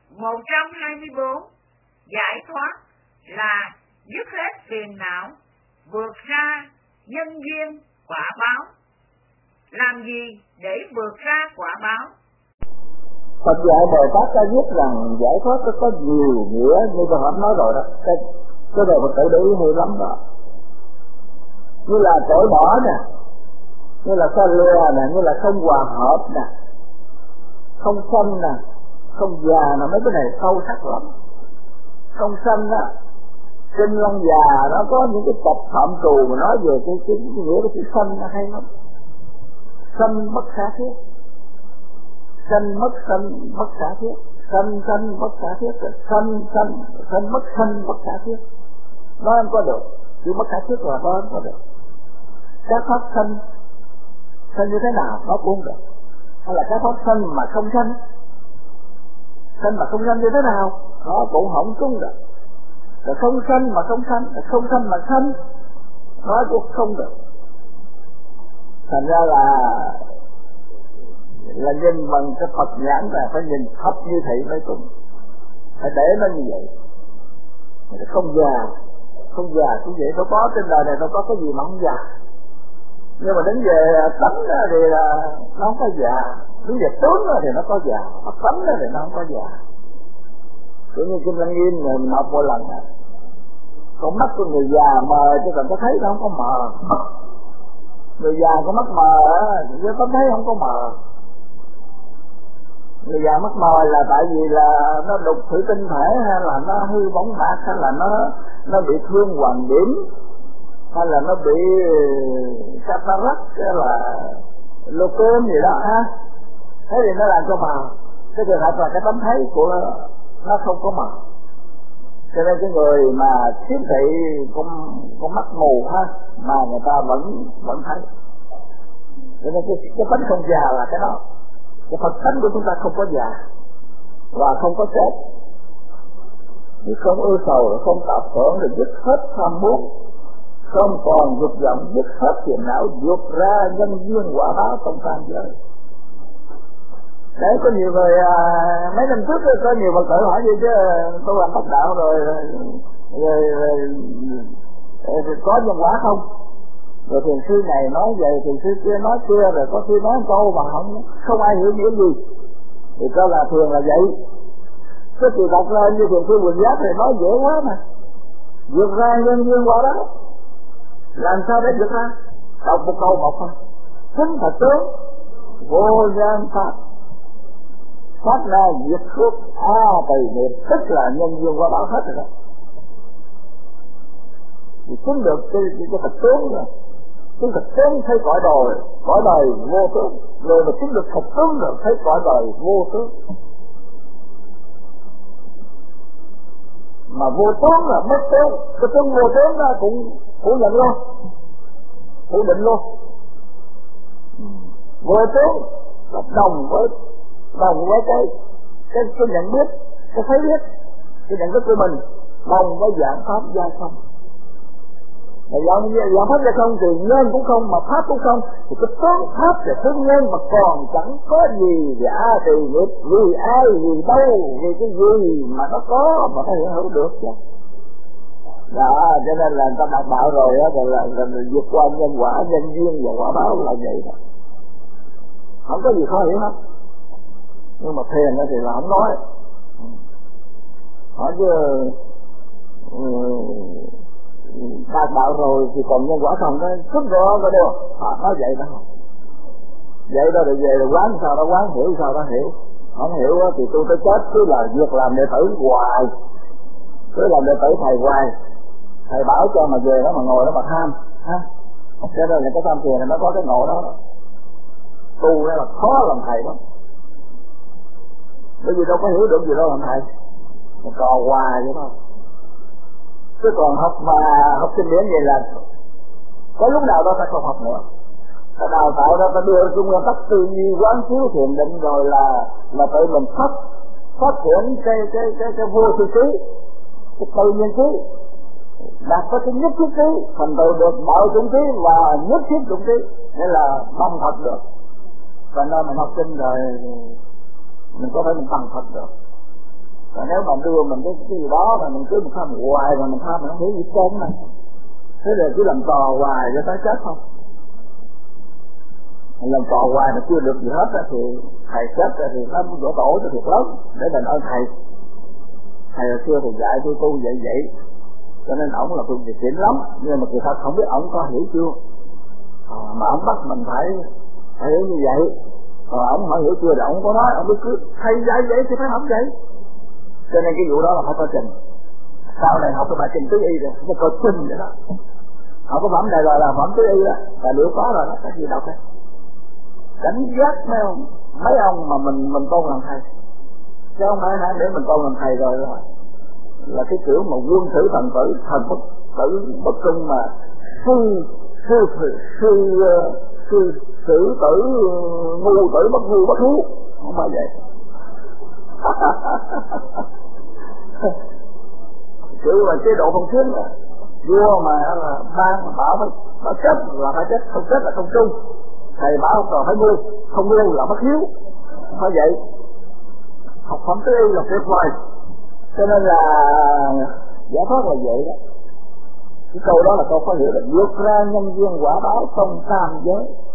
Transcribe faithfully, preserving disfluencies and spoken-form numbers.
một trăm hai mươi bốn. Giải thoát là dứt hết phiền não, vượt ra nhân duyên quả báo. Làm gì để vượt ra quả báo? Phật dạy Bồ Tát ta viết rằng giải thoát có, có nhiều nghĩa, như tôi hôm nói rồi đó. Cái, cái này Phật tử để ý hay lắm đó. Như là cởi bỏ nè, như là xa lìa nè, như là không hòa hợp nè, không sanh nè, không già nè, mấy cái này sâu sắc lắm. Không sanh á, Kinh Lăng Già nó có những cái tập phạm trù mà nói về cái, cái, cái nghĩa của chữ sanh nó hay lắm. Sanh bất khả thiết, sanh mất sanh bất khả thiết, sanh sanh bất khả thiết, sanh sanh sanh mất sanh bất khả thiết. Nó không có được, chỉ bất khả thiết là nó không có được. Các pháp sanh sanh như thế nào nó cũng không được, hay là các pháp sanh mà không sanh, sanh mà không sanh như thế nào nó cũng không chung được. Rồi không sanh mà không sanh, rồi không sanh mà sanh nó cũng không được. Thành ra là là nhìn bằng cái Phật nhãn là phải nhìn thấp như thị mới cùng, phải để nó như vậy. Không già, không già cũng vậy, đâu có trên đời này đâu có cái gì mà không già. Nhưng mà đến về tánh thì là nó không có già, đến về tướng thì nó có già, nó tánh thì nó không có già. Kiểu như Kinh Lăng Nghiêm mình học một lần này, con mắt của người già mờ chứ còn có thấy nó không có mờ. Người già có mắt mờ chứ có thấy không có mờ. Người già mắt mờ là tại vì là nó đục thủy tinh thể, hay là nó hư bóng bạc, hay là nó nó bị thương hoàng điểm, hay là nó bị cataract, hay là glaucom gì đó ha. Thế thì nó làm cho mờ. Cái trường hợp là cái tấm thấy của nó, nó không có mờ. Cho nên cái người mà khiếm thị con con mắt mù ha, mà người ta vẫn vẫn thấy. Cho nên cái cái tánh không già là cái đó. Cái Phật tánh của chúng ta không có già và không có chết. Thì không ưu sầu, không tạo tưởng, rồi dứt hết tham muốn, không còn dục vọng, dứt hết phiền não, vượt ra nhân duyên quả báo trong tam giới. Đấy, có nhiều người à, mấy năm trước có nhiều Phật tử hỏi gì chứ tôi làm Phật đạo rồi, rồi, rồi, rồi, rồi có nhân quả không? Rồi thiền sư này nói vậy, thiền sư kia nói kia, rồi có khi nói câu mà không không ai hiểu nghĩa gì thì cho là thường là vậy. Cái sự thật lên như thiền sư Quỳnh Giác thì nói dễ quá mà, vượt ra nhân duyên quả đó. Làm sao để vượt ra? Đọc một câu một thôi: chính thật tướng vô gian pháp, phát ra diệt khước a tỳ nghiệp, tức là nhân duyên quả báo hết rồi đó. Thì chứng được cái cái, cái thật tướng rồi, chứng thật tướng thấy cõi đời, cõi đời vô tướng, rồi mà chứng được thật tướng rồi thấy cõi đời vô tướng. Mà vô tướng là mất tướng, cái tướng vô tướng đó cũng phủ nhận luôn, phủ định luôn. Vô tướng là đồng với đồng với cái cái cái nhận biết, cái thấy biết, cái nhận thức của mình đồng với dạng pháp gia không. Mà dạng dạng pháp gia không thì nhân cũng không, mà pháp cũng không, thì cái tướng pháp là tướng nhân mà còn chẳng có gì giả thì nghiệp, vì ai vì đâu, vì cái gì mà nó có mà nó hiểu hữu được chứ. Đó, cho nên là người ta đạt đạo rồi á, rồi là, là, là vượt qua nhân quả, nhân duyên và quả báo là vậy đó. Không có gì khó hiểu hết. Nhưng mà thiền thì là không nói. Hỏi chứ đạt đạo rồi thì còn nhân quả không, nó xuất rõ có đâu. Họ nói vậy đó. Vậy đó rồi về rồi quán sao đó quán, hiểu sao đó hiểu. Không hiểu thì tôi tới chết cứ là việc làm đệ tử hoài, cứ làm đệ tử thầy hoài. Thầy bảo cho mà về đó mà ngồi đó mà tham ha. Cho nên là cái tham thiền này nó có cái ngộ đó, đó. Tu đó là khó làm thầy đó, bởi vì đâu có hiểu được gì đâu làm thầy, mà cò hoài vậy thôi. Chứ còn học mà học kinh điển vậy là có lúc nào đó ta không học nữa, ta đào tạo ra, ta đưa trung nguyên tắc tư duy quán chiếu thiền định, rồi là là tự mình phát phát triển cái cái cái cái vô tư trí, cái tự nhiên trí, đạt có cái nhất thiết trí, thành tựu được đạo chủng trí và nhất thiết chủng trí, nghĩa là bằng Phật được. Và nên mình học kinh rồi mình có thể mình bằng Phật được. Còn nếu mà đưa mình cái cái gì đó mà mình cứ mình tham hoài mà mình tham mình không hiểu gì trơn này, thế rồi cứ làm trò hoài cho tới chết không? Mình làm trò hoài mà chưa được gì hết á thì thầy chết rồi thì nó vỗ tổ cho thiệt lớn để đền ơn thầy. Thầy hồi xưa thì dạy tôi tu vậy vậy, cho nên ổng là phương tiện xịn lắm, nhưng mà người ta không biết ổng có hiểu chưa. À, mà ổng bắt mình phải phải hiểu như vậy, còn ổng hỏi hiểu chưa thì ổng có nói, ổng cứ thầy dạy vậy thì phải học vậy. Cho nên cái vụ đó là phải có trình. Sau này học cái bài trình tứ y rồi, nó có trình vậy đó. Học cái phẩm này rồi là phẩm tứ y đó, tài liệu có rồi đó, cái gì đọc đây. Cảnh giác mấy ông, mấy ông mà mình mình tôn làm thầy, chứ không phải hả để mình tôn làm thầy rồi là là cái kiểu mà quân tử thần tử thần bất tử bất trung mà sư sư sư sư sư sử tử ngu tử bất ngu bất hiếu, không phải vậy. Kiểu là chế độ phong kiến là vua mà là ban bảo phải phải chết là phải chết, không chết là không trung. Thầy bảo còn phải ngu, không ngu là bất hiếu, không phải vậy. Học phẩm tứ y là tuyệt vời, cho nên là giải thoát là vậy đó. Cái câu đó là câu có hiểu là vượt ra nhân duyên quả báo không tam giới.